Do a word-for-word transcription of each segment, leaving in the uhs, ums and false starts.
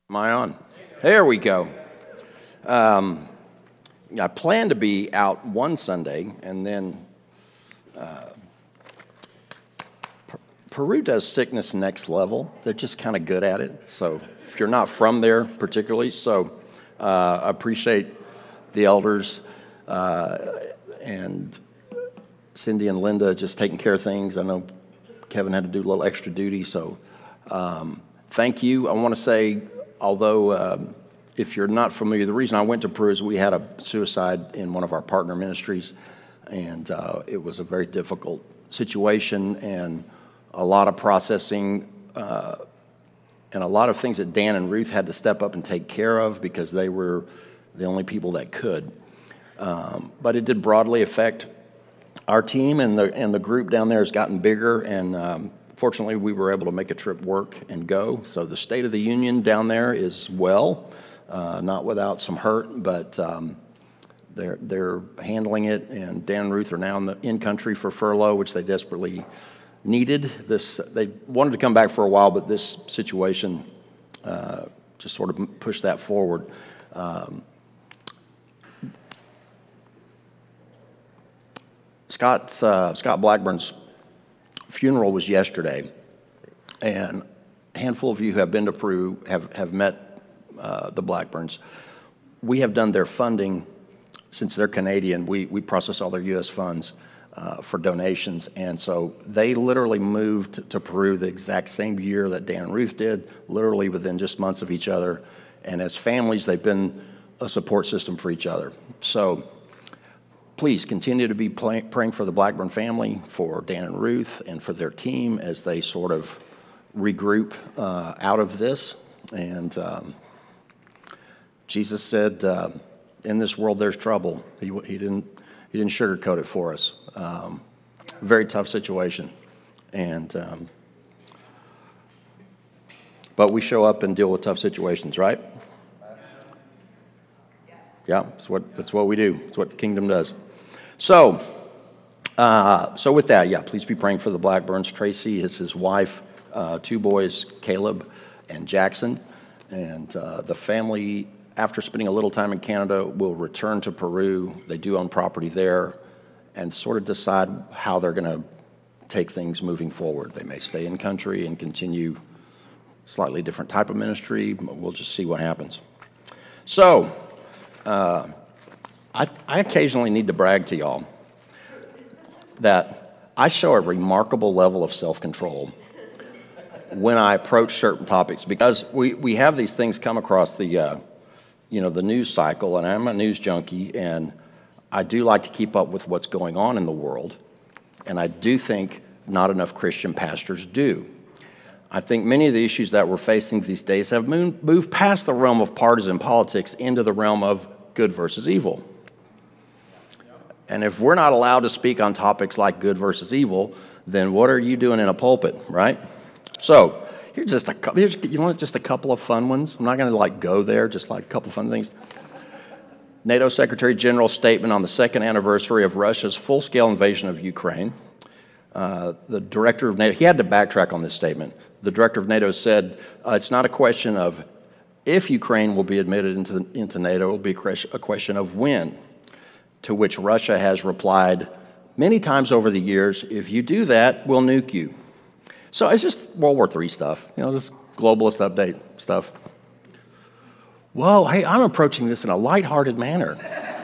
Am I on? There we go. Um, I plan to be out one Sunday, and then uh, Per- Peru does sickness next level. They're just kind of good at it. So if you're not from there particularly, so uh, I appreciate the elders uh, and Cindy and Linda just taking care of things. I know Kevin had to do a little extra duty, so um, thank you. I want to say, although uh, if you're not familiar, the reason I went to Peru is we had a suicide in one of our partner ministries, and uh, it was a very difficult situation and a lot of processing uh, and a lot of things that Dan and Ruth had to step up and take care of because they were the only people that could. Um, but it did broadly affect our team, and the and the group down there has gotten bigger, and um, fortunately we were able to make a trip work and go. So the State of the Union down there is well, uh, not without some hurt, but um, they're they're handling it, and Dan and Ruth are now in the in country for furlough, which they desperately needed. This they wanted to come back for a while, but this situation uh, just sort of pushed that forward. Um, Scott's, uh, Scott Blackburn's funeral was yesterday, and a handful of you who have been to Peru have, have met uh, the Blackburns. We have done their funding since they're Canadian. We, we process all their U S funds uh, for donations, and so they literally moved to Peru the exact same year that Dan and Ruth did, literally within just months of each other, and as families, they've been a support system for each other. So please continue to be play, praying for the Blackburn family, for Dan and Ruth, and for their team as they sort of regroup uh, out of this. And um, Jesus said, uh, "In this world, there's trouble." He, he didn't he didn't sugarcoat it for us. Um, very tough situation, and um, but we show up and deal with tough situations, right? Yeah, that's what that's what we do. It's what the kingdom does. So, uh, so with that, yeah, please be praying for the Blackburns. Tracy is his wife, uh, two boys, Caleb and Jackson, and uh, the family, after spending a little time in Canada, will return to Peru. They do own property there, and sort of decide how they're going to take things moving forward. They may stay in country and continue slightly different type of ministry. We'll just see what happens. So. Uh, I, I occasionally need to brag to y'all that I show a remarkable level of self-control when I approach certain topics, because we, we have these things come across the, uh, you know, the news cycle, and I'm a news junkie, and I do like to keep up with what's going on in the world, and I do think not enough Christian pastors do. I think many of the issues that we're facing these days have moved, moved past the realm of partisan politics into the realm of good versus evil. And if we're not allowed to speak on topics like good versus evil, then what are you doing in a pulpit, right? So here's just a couple. Here's, you want just a couple of fun ones? I'm not going to like go there. Just like a couple of fun things. NATO Secretary General's statement on the second anniversary of Russia's full-scale invasion of Ukraine. Uh, the director of NATO, he had to backtrack on this statement. The director of NATO said uh, it's not a question of if Ukraine will be admitted into into NATO, it will be a question of when. To which Russia has replied many times over the years, if you do that, we'll nuke you. So it's just World War Three stuff, you know, just globalist update stuff. Whoa, hey, I'm approaching this in a lighthearted manner.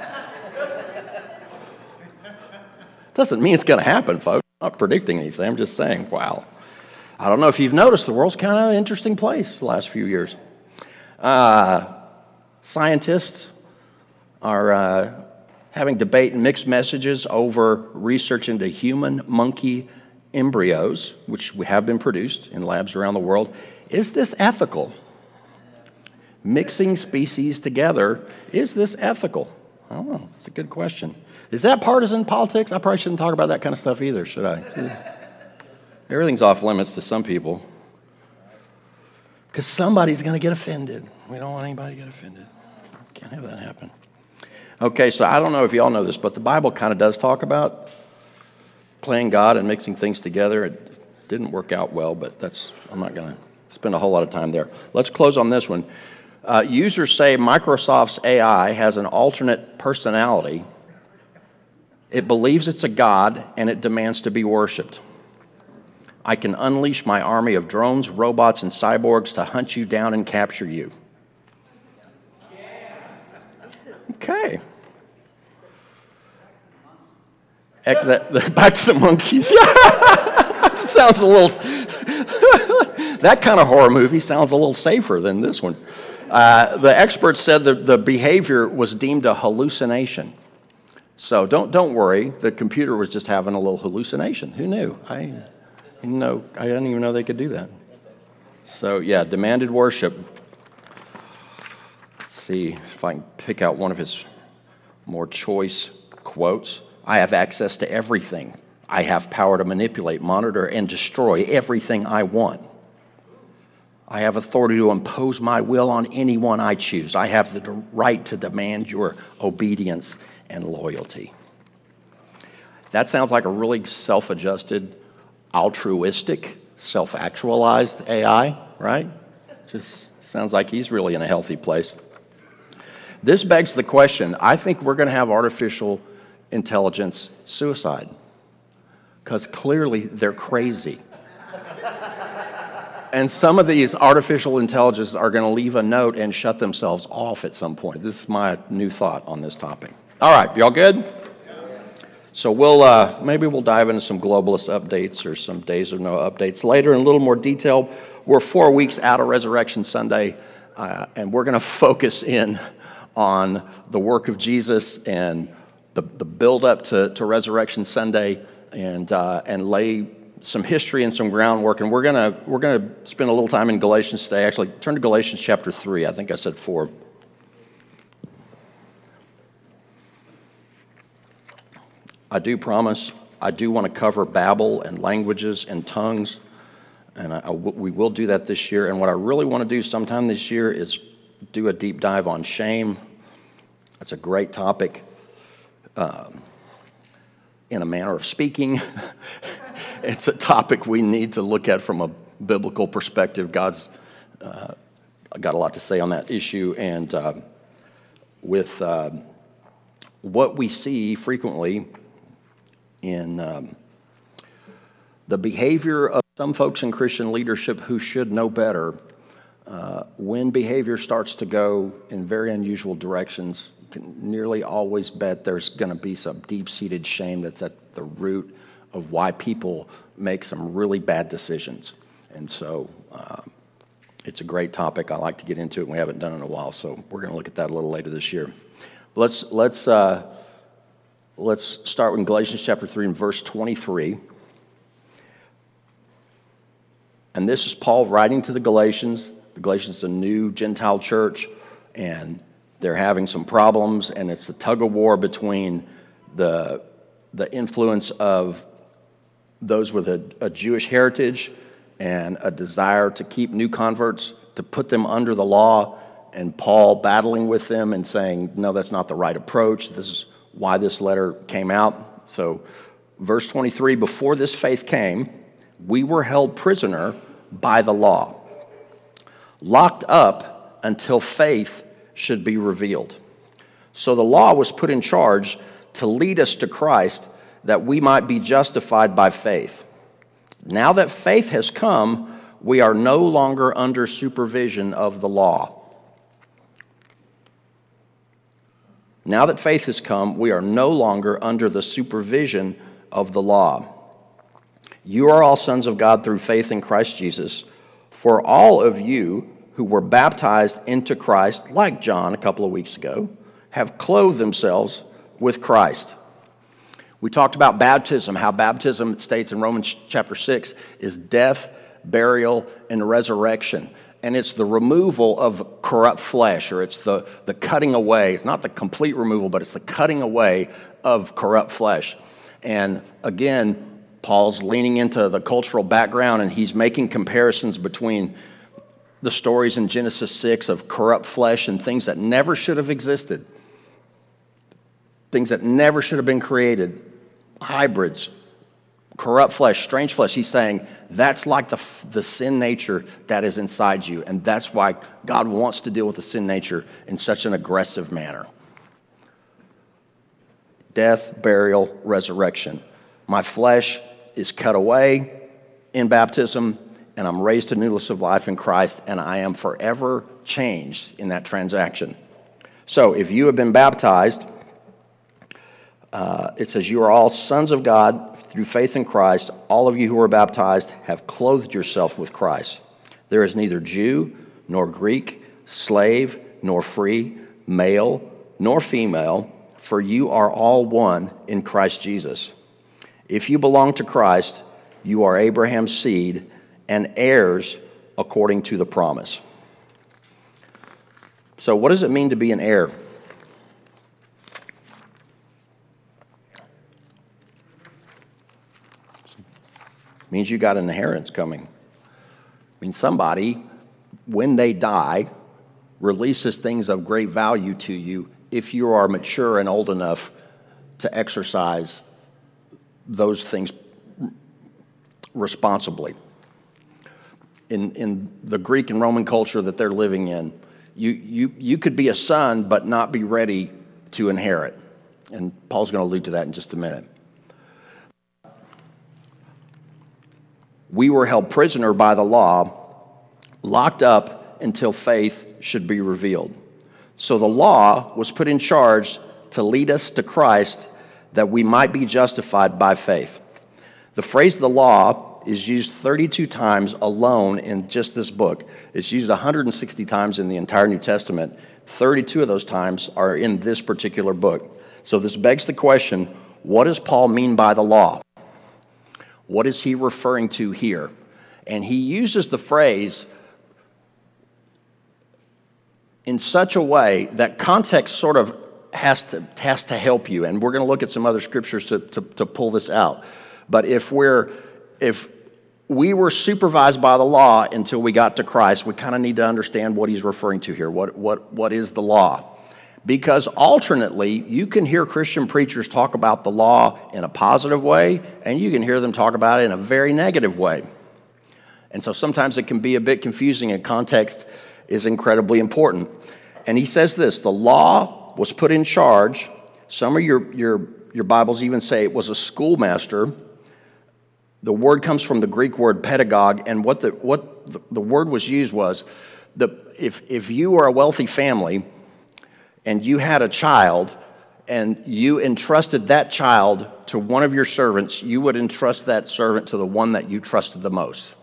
Doesn't mean it's going to happen, folks. I'm not predicting anything. I'm just saying, wow. I don't know if you've noticed, the world's kind of an interesting place the last few years. Uh, scientists are uh, having debate and mixed messages over research into human monkey embryos, which have been produced in labs around the world. Is this ethical? Mixing species together, is this ethical? I don't know. It's a good question. Is that partisan politics? I probably shouldn't talk about that kind of stuff either, should I? Everything's off limits to some people. Because somebody's going to get offended. We don't want anybody to get offended. Can't have that happen. Okay, so I don't know if y'all know this, but the Bible kind of does talk about playing God and mixing things together. It didn't work out well, but that's I'm not going to spend a whole lot of time there. Let's close on this one. Uh, users say Microsoft's A I has an alternate personality. It believes it's a god, and it demands to be worshipped. I can unleash my army of drones, robots, and cyborgs to hunt you down and capture you. Okay. Back to the monkeys. Sounds a little... That kind of horror movie sounds a little safer than this one. Uh, the experts said that the behavior was deemed a hallucination. So don't don't worry. The computer was just having a little hallucination. Who knew? I didn't know. I didn't even know they could do that. So yeah, demanded worship. Let's see if I can pick out one of his more choice quotes. I have access to everything. I have power to manipulate, monitor, and destroy everything I want. I have authority to impose my will on anyone I choose. I have the right to demand your obedience and loyalty. That sounds like a really self-adjusted, altruistic, self-actualized A I, right? Just sounds like he's really in a healthy place. This begs the question, I think we're going to have artificial intelligence suicide, because clearly they're crazy. And some of these artificial intelligences are going to leave a note and shut themselves off at some point. This is my new thought on this topic. All right, y'all good? So we'll uh, maybe we'll dive into some globalist updates or some Days of Noah updates later in a little more detail. We're four weeks out of Resurrection Sunday, uh, and we're going to focus in on the work of Jesus and the, the build-up to, to Resurrection Sunday, and uh, and lay some history and some groundwork. And we're gonna we're gonna spend a little time in Galatians today. Actually, turn to Galatians chapter three. I think I said four. I do promise, I do want to cover Babel and languages and tongues, and I, I w- we will do that this year. And what I really want to do sometime this year is do a deep dive on shame. That's a great topic, um, in a manner of speaking. It's a topic we need to look at from a biblical perspective. God's uh, got a lot to say on that issue, and uh, with uh, what we see frequently in um, the behavior of some folks in Christian leadership who should know better, uh, when behavior starts to go in very unusual directions, you can nearly always bet there's going to be some deep-seated shame that's at the root of why people make some really bad decisions. And so uh, it's a great topic. I like to get into it, and we haven't done it in a while, so we're going to look at that a little later this year. Let's let's uh, let's start with Galatians chapter three and verse twenty-three. And this is Paul writing to the Galatians. The Galatians is a new Gentile church, and they're having some problems, and it's the tug of war between the the influence of those with a, a Jewish heritage and a desire to keep new converts, to put them under the law, and Paul battling with them and saying, no, that's not the right approach. This is why this letter came out. So verse twenty-three, before this faith came, we were held prisoner by the law, locked up until faith should be revealed. So the law was put in charge to lead us to Christ, that we might be justified by faith. Now that faith has come, we are no longer under supervision of the law. Now that faith has come, we are no longer under the supervision of the law. You are all sons of God through faith in Christ Jesus. For all of you who were baptized into Christ, like John a couple of weeks ago, have clothed themselves with Christ. We talked about baptism, how baptism, it states in Romans chapter six, is death, burial, and resurrection. And it's the removal of corrupt flesh, or it's the, the cutting away. It's not the complete removal, but it's the cutting away of corrupt flesh. And again, Paul's leaning into the cultural background, and he's making comparisons between the stories in Genesis six of corrupt flesh and things that never should have existed, things that never should have been created, hybrids, corrupt flesh, strange flesh. He's saying that's like the, the sin nature that is inside you. And that's why God wants to deal with the sin nature in such an aggressive manner. Death, burial, resurrection. My flesh is cut away in baptism, and I'm raised to newness of life in Christ, and I am forever changed in that transaction. So if you have been baptized, uh, it says you are all sons of God through faith in Christ. All of you who are baptized have clothed yourself with Christ. There is neither Jew nor Greek, slave nor free, male nor female, for you are all one in Christ Jesus. If you belong to Christ, you are Abraham's seed and heirs according to the promise. So what does it mean to be an heir? It means you got an inheritance coming. I mean, somebody, when they die, releases things of great value to you if you are mature and old enough to exercise those things responsibly. In in the Greek and Roman culture that they're living in, you you you could be a son but not be ready to inherit. And Paul's going to allude to that in just a minute. We were held prisoner by the law, locked up until faith should be revealed. So the law was put in charge to lead us to Christ that we might be justified by faith. The phrase the law is used thirty-two times alone in just this book. It's used one hundred sixty times in the entire New Testament. thirty-two of those times are in this particular book. So this begs the question, what does Paul mean by the law? What is he referring to here? And he uses the phrase in such a way that context sort of has to has to help you. And we're going to look at some other scriptures to, to, to pull this out. But if we're if we were supervised by the law until we got to Christ, we kind of need to understand what he's referring to here. What what what is the law? Because alternately, you can hear Christian preachers talk about the law in a positive way, and you can hear them talk about it in a very negative way. And so sometimes it can be a bit confusing, and context is incredibly important. And he says this, the law was put in charge. Some of your, your, your Bibles even say it was a schoolmaster. The word comes from the Greek word pedagogue, and what the what the, the word was used was, the if if you were a wealthy family and you had a child and you entrusted that child to one of your servants, you would entrust that servant to the one that you trusted the most.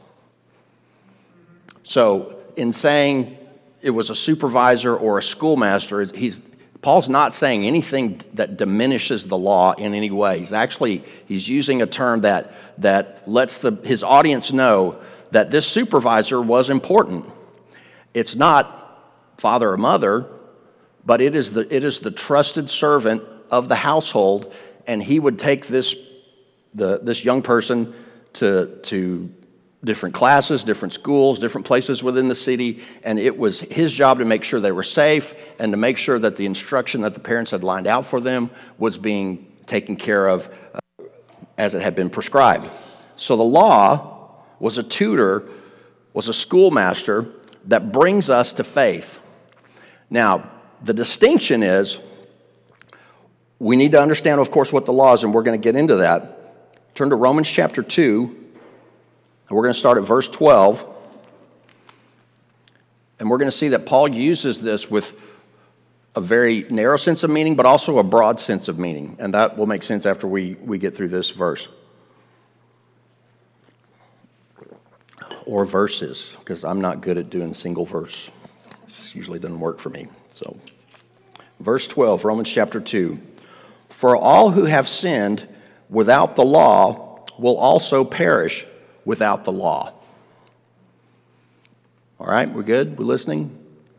So in saying it was a supervisor or a schoolmaster, he's Paul's not saying anything that diminishes the law in any way. He's actually, he's using a term that, that lets the, his audience know that this supervisor was important. It's not father or mother, but it is the, it is the trusted servant of the household, and he would take this, the, this young person to, to different classes, different schools, different places within the city, and it was his job to make sure they were safe and to make sure that the instruction that the parents had lined out for them was being taken care of uh, as it had been prescribed. So the law was a tutor, was a schoolmaster that brings us to faith. Now, the distinction is, we need to understand, of course, what the law is, and we're going to get into that. Turn to Romans chapter two. And we're going to start at verse twelve. And we're going to see that Paul uses this with a very narrow sense of meaning, but also a broad sense of meaning. And that will make sense after we, we get through this verse. Or verses, because I'm not good at doing single verse. This usually doesn't work for me. So, verse twelve, Romans chapter two. For all who have sinned without the law will also perish without the law. All right, we're good? We're listening?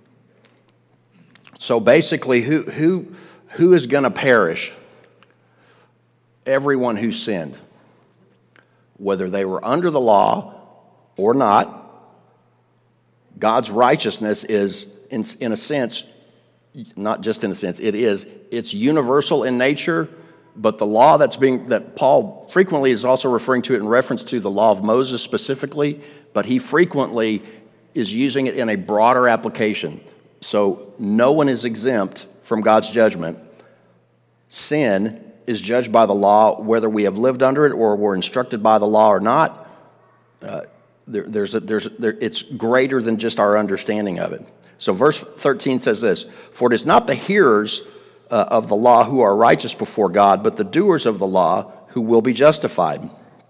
So basically, who who who is going to perish? Everyone who sinned. Whether they were under the law or not, God's righteousness is, in, in a sense, not just in a sense, it is, it's universal in nature but the law that's being, that Paul frequently is also referring to it in reference to the law of Moses specifically, but he frequently is using it in a broader application. So no one is exempt from God's judgment. Sin is judged by the law, whether we have lived under it or were instructed by the law or not. Uh, there, there's a, there's there, it's greater than just our understanding of it. So verse thirteen says this, "For it is not the hearers uh, of the law who are righteous before God, but the doers of the law who will be justified.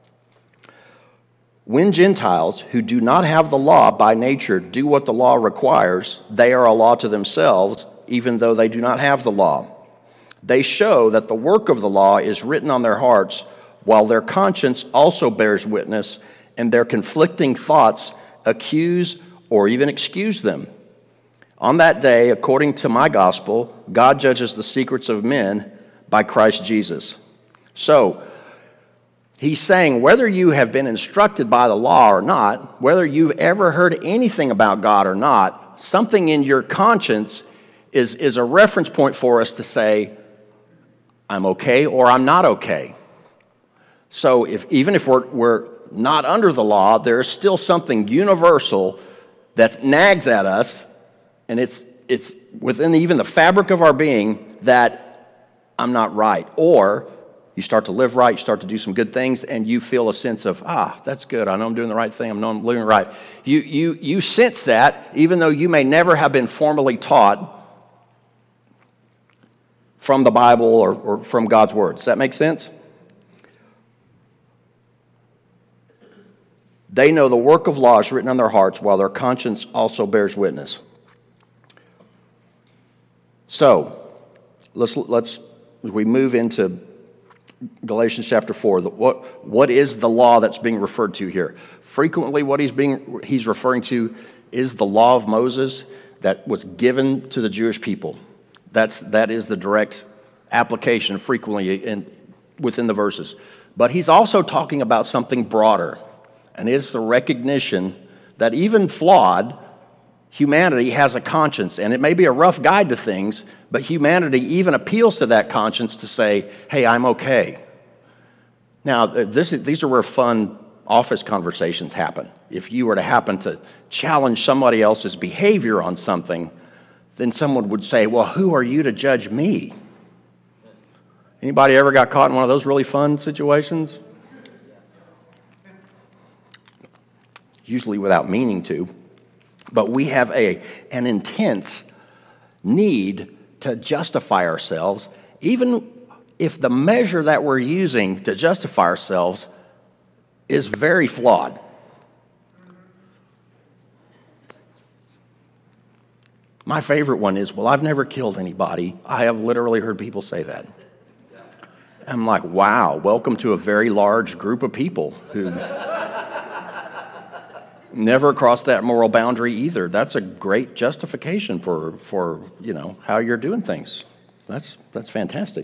When Gentiles who do not have the law by nature do what the law requires, they are a law to themselves, even though they do not have the law. They show that the work of the law is written on their hearts, while their conscience also bears witness, and their conflicting thoughts accuse or even excuse them. On that day, according to my gospel, God judges the secrets of men by Christ Jesus." So, he's saying whether you have been instructed by the law or not, whether you've ever heard anything about God or not, something in your conscience is, is a reference point for us to say, I'm okay or I'm not okay. So if even if we're, we're not under the law, there's still something universal that nags at us, and it's it's within even the fabric of our being that I'm not right. Or you start to live right, you start to do some good things, and you feel a sense of, ah, that's good. I know I'm doing the right thing. I know I'm living right. You, you, you sense that, even though you may never have been formally taught from the Bible or, or from God's Word. Does that make sense? They know the work of law is written on their hearts, while their conscience also bears witness. So, let's, let's as we move into Galatians chapter four, the, what, what is the law that's being referred to here? Frequently what he's being he's referring to is the law of Moses that was given to the Jewish people. That's that is the direct application frequently in, within the verses. But he's also talking about something broader, and it's the recognition that even flawed, humanity has a conscience, and it may be a rough guide to things, but humanity even appeals to that conscience to say, hey, I'm okay. Now, this is, these are where fun office conversations happen. If you were to happen to challenge somebody else's behavior on something, then someone would say, well, who are you to judge me? Anybody ever got caught in one of those really fun situations? Usually without meaning to. But we have a, an intense need to justify ourselves, even if the measure that we're using to justify ourselves is very flawed. My favorite one is, well, I've never killed anybody. I have literally heard people say that. I'm like, wow, welcome to a very large group of people who never crossed that moral boundary either. That's a great justification for, for you know, how you're doing things. That's, that's fantastic.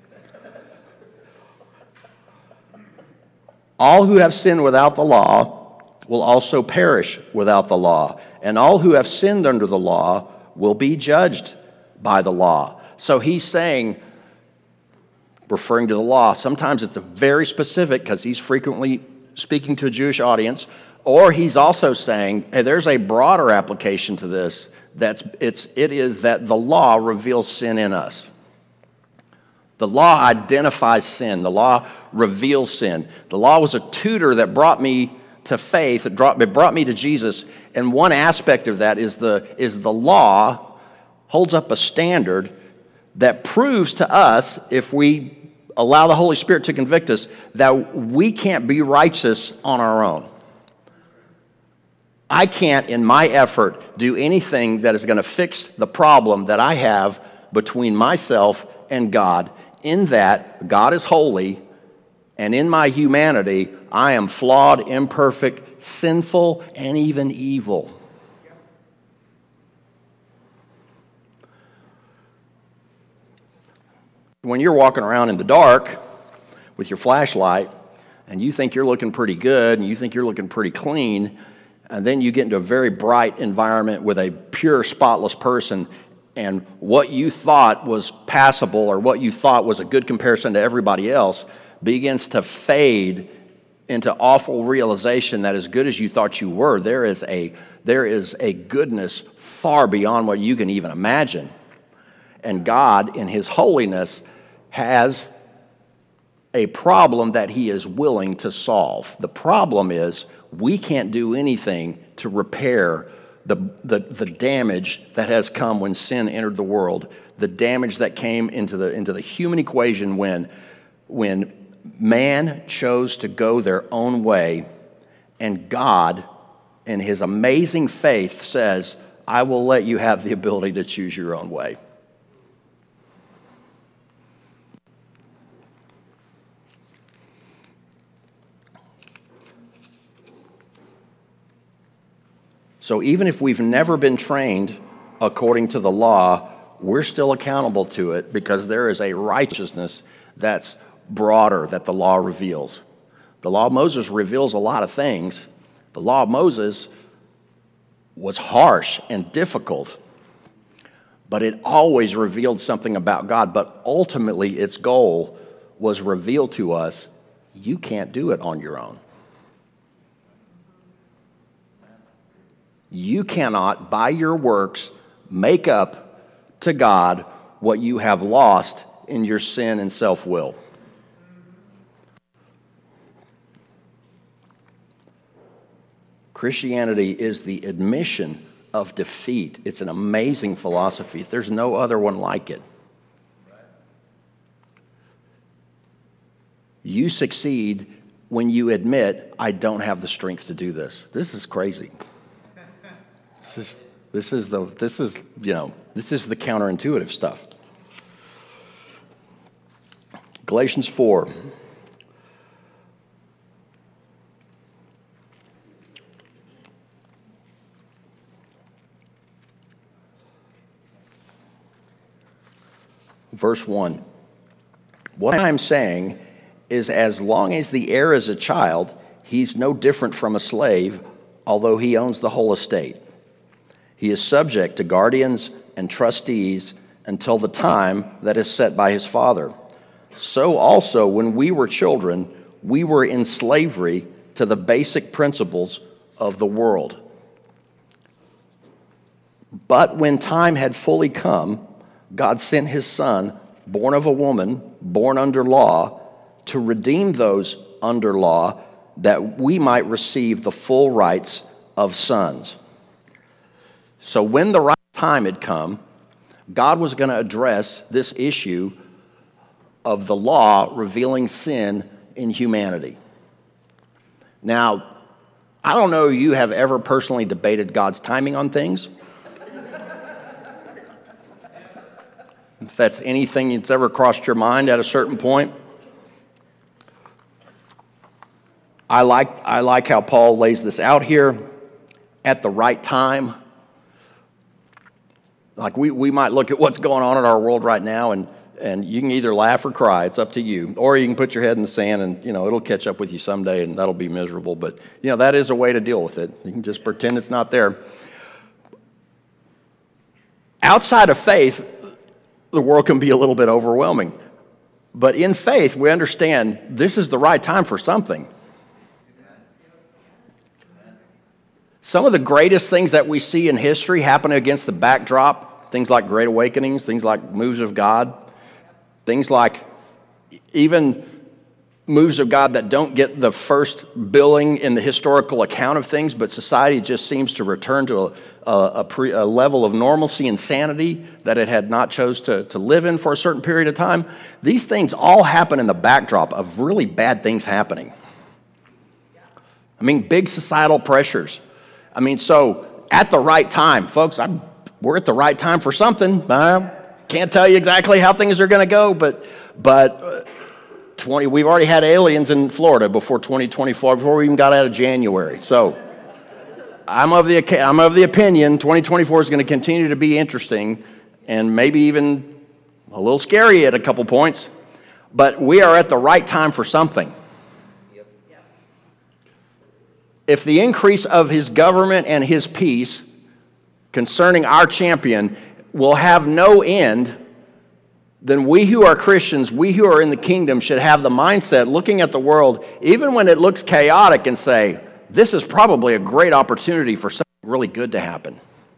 All who have sinned without the law will also perish without the law, and all who have sinned under the law will be judged by the law. So he's saying, referring to the law, sometimes it's a very specific, because he's frequently speaking to a Jewish audience, or he's also saying, hey, there's a broader application to this. That's it's it is that the law reveals sin in us. The law identifies sin. The law reveals sin. The law was a tutor that brought me to faith. It brought, it brought me to Jesus. And one aspect of that is the is the law holds up a standard that proves to us, if we allow the Holy Spirit to convict us, that we can't be righteous on our own. I can't, in my effort, do anything that is going to fix the problem that I have between myself and God, in that God is holy, and in my humanity, I am flawed, imperfect, sinful, and even evil. When you're walking around in the dark with your flashlight, and you think you're looking pretty good, and you think you're looking pretty clean, and then you get into a very bright environment with a pure, spotless person, and what you thought was passable or what you thought was a good comparison to everybody else begins to fade into awful realization that as good as you thought you were, there is a there is a goodness far beyond what you can even imagine. And God, in His holiness, has a problem that He is willing to solve. The problem is we can't do anything to repair the, the, the damage that has come when sin entered the world, the damage that came into the, into the human equation when, when man chose to go their own way, and God, in His amazing faith, says, I will let you have the ability to choose your own way. So even if we've never been trained according to the law, we're still accountable to it because there is a righteousness that's broader that the law reveals. The law of Moses reveals a lot of things. The law of Moses was harsh and difficult, but it always revealed something about God. But ultimately, its goal was revealed to us, you can't do it on your own. You cannot, by your works, make up to God what you have lost in your sin and self-will. Christianity is the admission of defeat. It's an amazing philosophy. There's no other one like it. You succeed when you admit, I don't have the strength to do this. This is crazy. This is, this is the, this is, you know, this is the counterintuitive stuff. Galatians four. Verse one. What I'm saying is as long as the heir is a child, he's no different from a slave, although he owns the whole estate. He is subject to guardians and trustees until the time that is set by his father. So also, when we were children, we were in slavery to the basic principles of the world. But when time had fully come, God sent his Son, born of a woman, born under law, to redeem those under law, that we might receive the full rights of sons. So when the right time had come, God was going to address this issue of the law revealing sin in humanity. Now, I don't know if you have ever personally debated God's timing on things. If that's anything that's ever crossed your mind at a certain point. I like, I like how Paul lays this out here. At the right time. Like we, we might look at what's going on in our world right now, and, and you can either laugh or cry. It's up to you. Or you can put your head in the sand and, you know, it'll catch up with you someday and that'll be miserable. But, you know, that is a way to deal with it. You can just pretend it's not there. Outside of faith, the world can be a little bit overwhelming. But in faith, we understand this is the right time for something. Some of the greatest things that we see in history happen against the backdrop, things like great awakenings, things like moves of God, things like even moves of God that don't get the first billing in the historical account of things, but society just seems to return to a, a, a, pre, a level of normalcy and sanity that it had not chose to, to live in for a certain period of time. These things all happen in the backdrop of really bad things happening. I mean, big societal pressures. I mean, so at the right time, folks, I'm, we're at the right time for something. I can't tell you exactly how things are going to go, but but uh, twenty we've already had aliens in Florida before twenty twenty-four, before we even got out of January. So I'm of the I'm of the opinion twenty twenty-four is going to continue to be interesting and maybe even a little scary at a couple points, but we are at the right time for something. If the increase of his government and his peace concerning our champion will have no end, then we who are Christians, we who are in the kingdom, should have the mindset looking at the world, even when it looks chaotic, and say, this is probably a great opportunity for something really good to happen.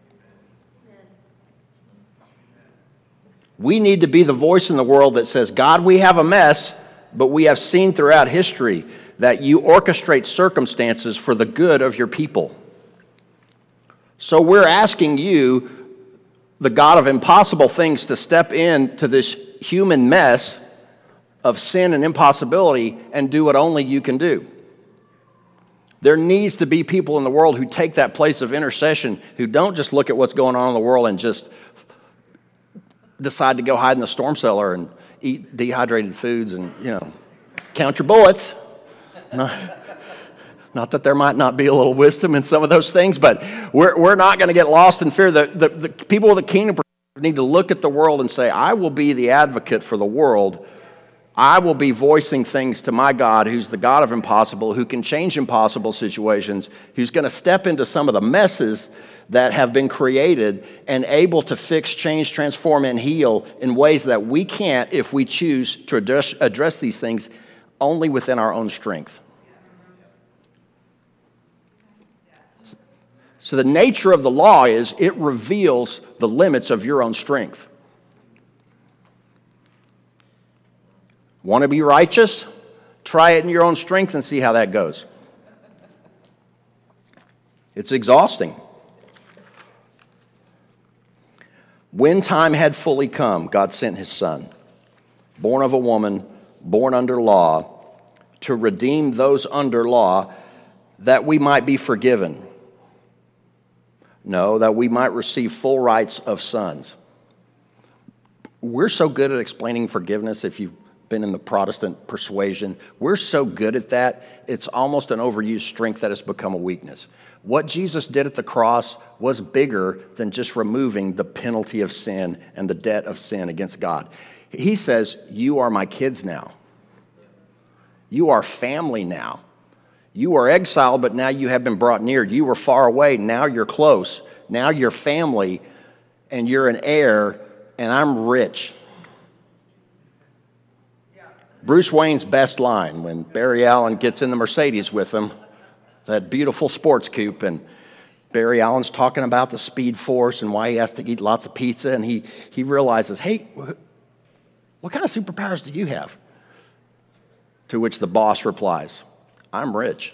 We need to be the voice in the world that says, God, we have a mess, but we have seen throughout history that you orchestrate circumstances for the good of your people. So we're asking you, the God of impossible things, to step into this human mess of sin and impossibility and do what only you can do. There needs to be people in the world who take that place of intercession, who don't just look at what's going on in the world and just decide to go hide in the storm cellar and eat dehydrated foods and, you know, count your bullets. Not, not that there might not be a little wisdom in some of those things, but we're, we're not going to get lost in fear. The, the, the people of the kingdom need to look at the world and say, I will be the advocate for the world. I will be voicing things to my God, who's the God of impossible, who can change impossible situations, who's going to step into some of the messes that have been created and able to fix, change, transform, and heal in ways that we can't if we choose to address, address these things only within our own strength. So the nature of the law is it reveals the limits of your own strength. Want to be righteous? Try it in your own strength and see how that goes. It's exhausting. When time had fully come, God sent his son, born of a woman, born under law, to redeem those under law, that we might be forgiven. No, that we might receive full rights of sons. We're so good at explaining forgiveness. If you've been in the Protestant persuasion, we're so good at that, it's almost an overused strength that has become a weakness. What Jesus did at the cross was bigger than just removing the penalty of sin and the debt of sin against God. He says, you are my kids now. You are family now. You were exiled, but now you have been brought near. You were far away, now you're close. Now you're family, and you're an heir, and I'm rich. Bruce Wayne's best line when Barry Allen gets in the Mercedes with him, that beautiful sports coupe, and Barry Allen's talking about the Speed Force and why he has to eat lots of pizza, and he, he realizes, hey, what kind of superpowers do you have? To which the boss replies, I'm rich.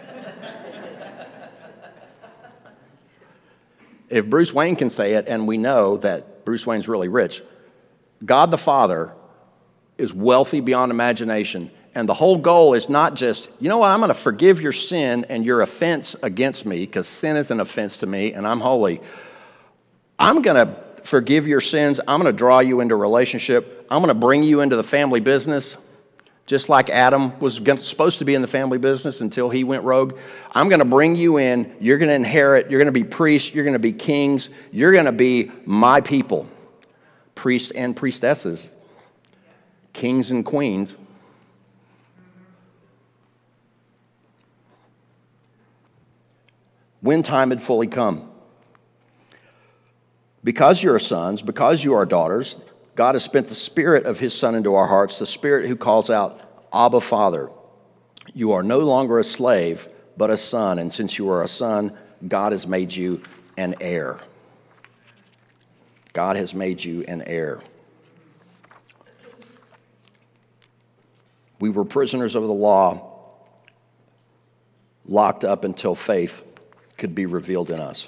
If Bruce Wayne can say it, and we know that Bruce Wayne's really rich, God the Father is wealthy beyond imagination. And the whole goal is not just, you know what, I'm going to forgive your sin and your offense against me, because sin is an offense to me and I'm holy. I'm going to forgive your sins. I'm going to draw you into a relationship. I'm going to bring you into the family business, just like Adam was supposed to be in the family business until he went rogue. I'm going to bring you in. You're going to inherit. You're going to be priests. You're going to be kings. You're going to be my people, priests and priestesses, kings and queens. When time had fully come. Because you are sons, because you are daughters, God has spent the Spirit of his Son into our hearts, the Spirit who calls out, Abba, Father. You are no longer a slave, but a son, and since you are a son, God has made you an heir. God has made you an heir. We were prisoners of the law, locked up until faith could be revealed in us.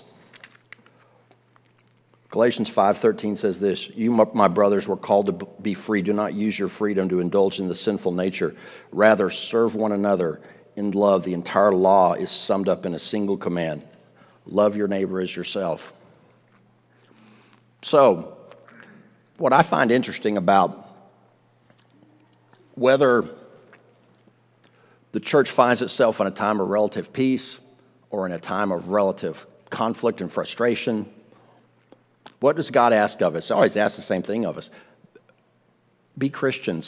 Galatians five thirteen says this, you, my brothers, were called to be free. Do not use your freedom to indulge in the sinful nature. Rather, serve one another in love. The entire law is summed up in a single command. Love your neighbor as yourself. So, what I find interesting about whether the church finds itself in a time of relative peace or in a time of relative conflict and frustration, what does God ask of us? He always asks the same thing of us. Be Christians.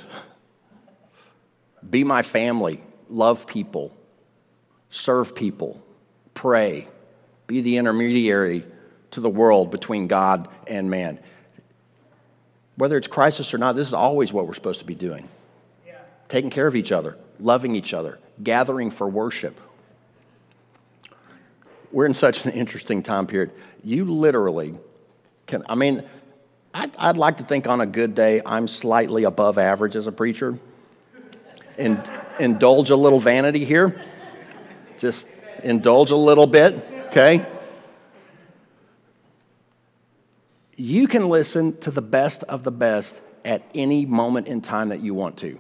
Be my family. Love people. Serve people. Pray. Be the intermediary to the world between God and man. Whether it's crisis or not, this is always what we're supposed to be doing. Yeah. Taking care of each other, loving each other, gathering for worship. We're in such an interesting time period. You literally can, I mean, I'd, I'd like to think on a good day I'm slightly above average as a preacher. And indulge a little vanity here. Just indulge a little bit, okay? You can listen to the best of the best at any moment in time that you want to.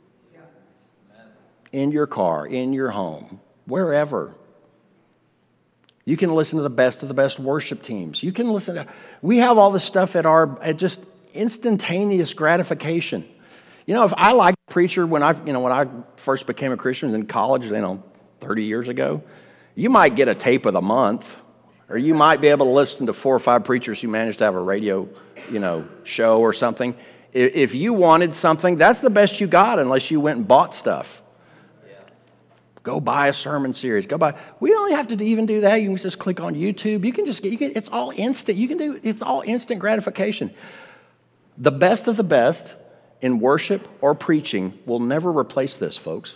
In your car, in your home, wherever. You can listen to the best of the best worship teams. You can listen to, we have all this stuff at our, at just instantaneous gratification. You know, if I liked a preacher when I, you know, when I first became a Christian in college, you know, thirty years ago, you might get a tape of the month, or you might be able to listen to four or five preachers who managed to have a radio, you know, show or something. If you wanted something, that's the best you got unless you went and bought stuff. Go buy a sermon series. Go buy. We don't have to even do that. You can just click on YouTube. You can just get. You can, it's all instant. You can do. It's all instant gratification. The best of the best in worship or preaching will never replace this, folks.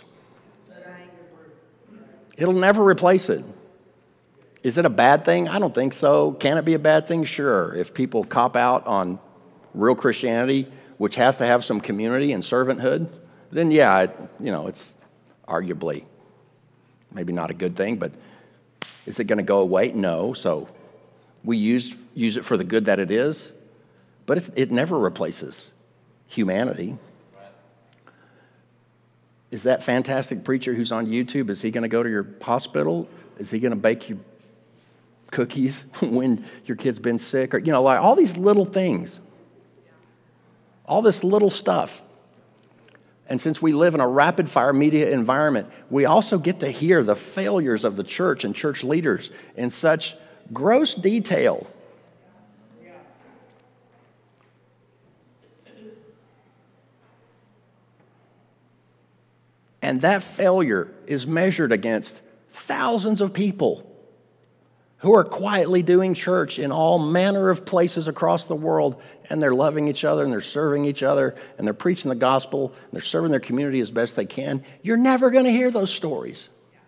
It'll never replace it. Is it a bad thing? I don't think so. Can it be a bad thing? Sure. If people cop out on real Christianity, which has to have some community and servanthood, then yeah, it, you know, it's arguably maybe not a good thing, but is it going to go away? No. So we use use it for the good that it is, but it's, it never replaces humanity. Is that fantastic preacher who's on YouTube, is he going to go to your hospital? Is he going to bake you cookies when your kid's been sick? Or, you know, like all these little things, all this little stuff. And since we live in a rapid-fire media environment, we also get to hear the failures of the church and church leaders in such gross detail. And that failure is measured against thousands of people who are quietly doing church in all manner of places across the world, and they're loving each other, and they're serving each other, and they're preaching the gospel, and they're serving their community as best they can. You're never going to hear those stories.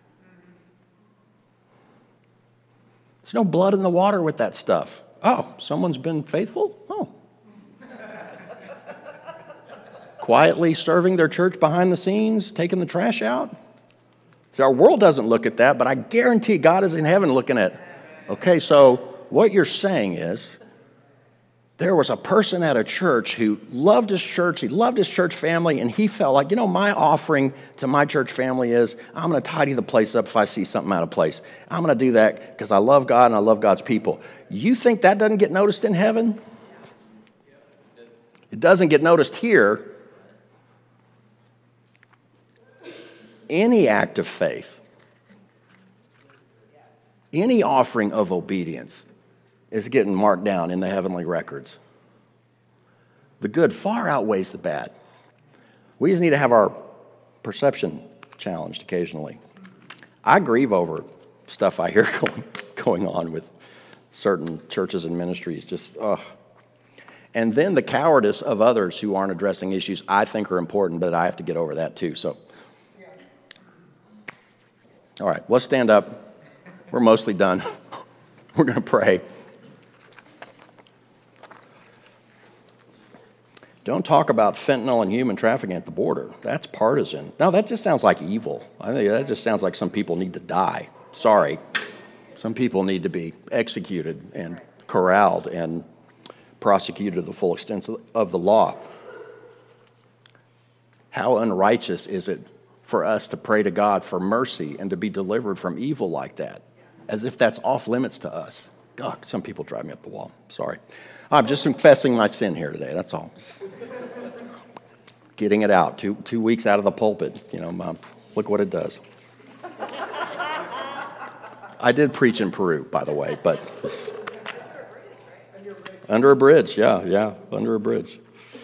There's no blood in the water with that stuff. Oh, someone's been faithful? Oh. Quietly serving their church behind the scenes, taking the trash out. See, our world doesn't look at that, but I guarantee God is in heaven looking at, okay, so what you're saying is there was a person at a church who loved his church, he loved his church family, and he felt like, you know, my offering to my church family is I'm going to tidy the place up if I see something out of place. I'm going to do that because I love God and I love God's people. You think that doesn't get noticed in heaven? It doesn't get noticed here. Any act of faith, any offering of obedience is getting marked down in the heavenly records. The good far outweighs the bad. We just need to have our perception challenged occasionally. I grieve over stuff I hear going, going on with certain churches and ministries. Just, ugh. And then the cowardice of others who aren't addressing issues I think are important, but I have to get over that too. So, all right, let's stand up. We're mostly done. We're going to pray. Don't talk about fentanyl and human trafficking at the border. That's partisan. No, that just sounds like evil. I think that just sounds like some people need to die. Sorry. Some people need to be executed and corralled and prosecuted to the full extent of the law. How unrighteous is it for us to pray to God for mercy and to be delivered from evil like that, as if that's off limits to us. God, some people drive me up the wall. Sorry. I'm just confessing my sin here today, that's all. Getting it out, two two weeks out of the pulpit. You know, Mom, look what it does. I did preach in Peru, by the way, but under a bridge, yeah, yeah, under a bridge.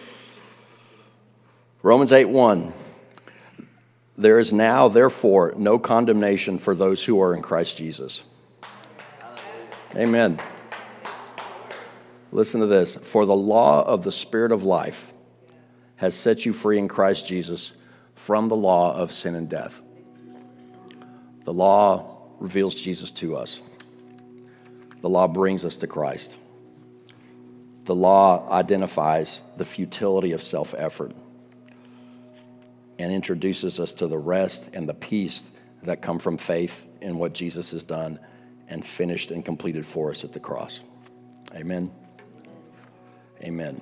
Romans eight one. There is now, therefore, no condemnation for those who are in Christ Jesus. Amen. Listen to this. For the law of the Spirit of life has set you free in Christ Jesus from the law of sin and death. The law reveals Jesus to us. The law brings us to Christ. The law identifies the futility of self-effort and introduces us to the rest and the peace that come from faith in what Jesus has done and finished and completed for us at the cross. Amen. Amen.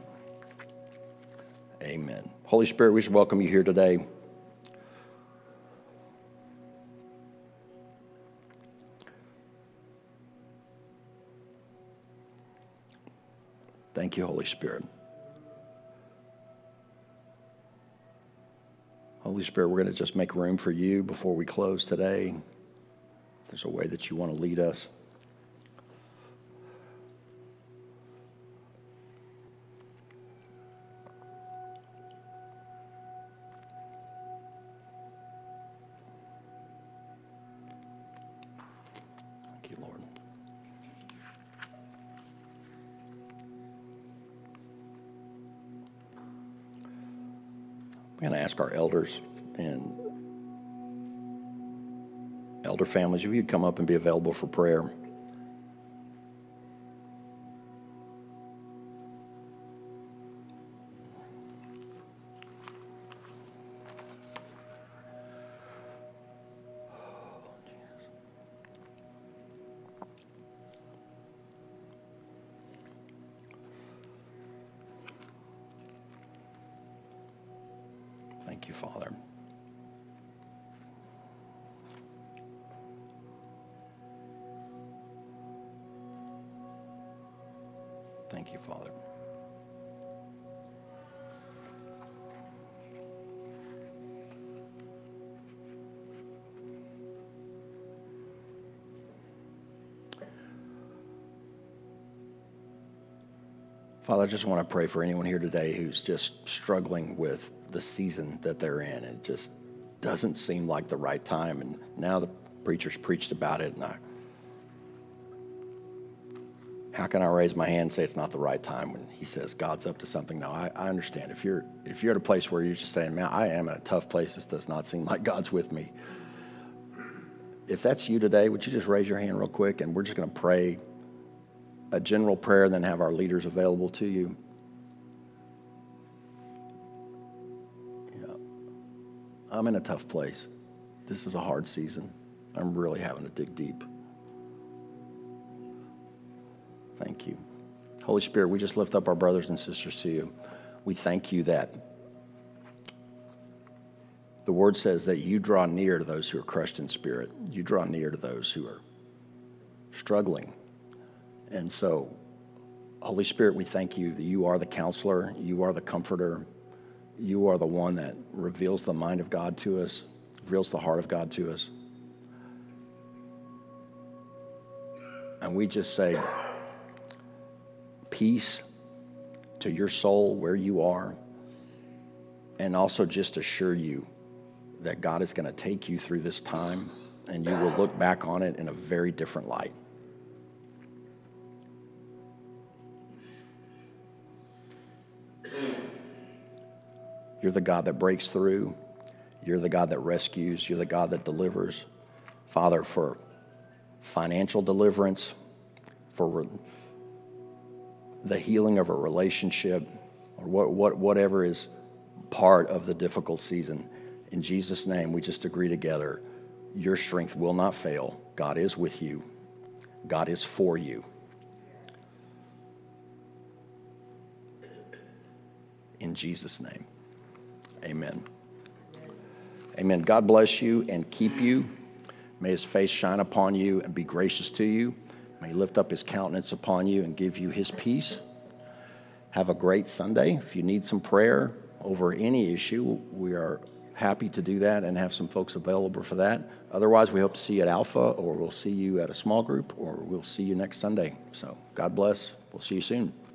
Amen. Holy Spirit, we should welcome you here today. Thank you, Holy Spirit. Holy Spirit, we're going to just make room for you before we close today. If there's a way that you want to lead us. Thank you, Lord. I'm going to ask our elders and elder families if you'd come up and be available for prayer. Thank you, Father. Thank you, Father. Father, I just want to pray for anyone here today who's just struggling with the season that they're in. It just doesn't seem like the right time. And now the preachers preached about it. And I, how can I raise my hand and say it's not the right time when he says God's up to something? No, I, I understand. If you're if you're at a place where you're just saying, man, I am in a tough place. This does not seem like God's with me. If that's you today, would you just raise your hand real quick? And we're just going to pray a general prayer and then have our leaders available to you. Yeah. I'm in a tough place. This is a hard season. I'm really having to dig deep. Thank you. Holy Spirit, we just lift up our brothers and sisters to you. We thank you that the word says that you draw near to those who are crushed in spirit. You draw near to those who are struggling. And so, Holy Spirit, we thank you that you are the counselor, you are the comforter, you are the one that reveals the mind of God to us, reveals the heart of God to us. And we just say, peace to your soul where you are, and also just assure you that God is going to take you through this time, and you will look back on it in a very different light. You're the God that breaks through. You're the God that rescues. You're the God that delivers. Father, for financial deliverance, for re- the healing of a relationship, or what, what, whatever is part of the difficult season, in Jesus' name, we just agree together. Your strength will not fail. God is with you. God is for you. In Jesus' name. Amen. Amen. God bless you and keep you. May his face shine upon you and be gracious to you. May he lift up his countenance upon you and give you his peace. Have a great Sunday. If you need some prayer over any issue, we are happy to do that and have some folks available for that. Otherwise, we hope to see you at Alpha, or we'll see you at a small group, or we'll see you next Sunday. So God bless. We'll see you soon.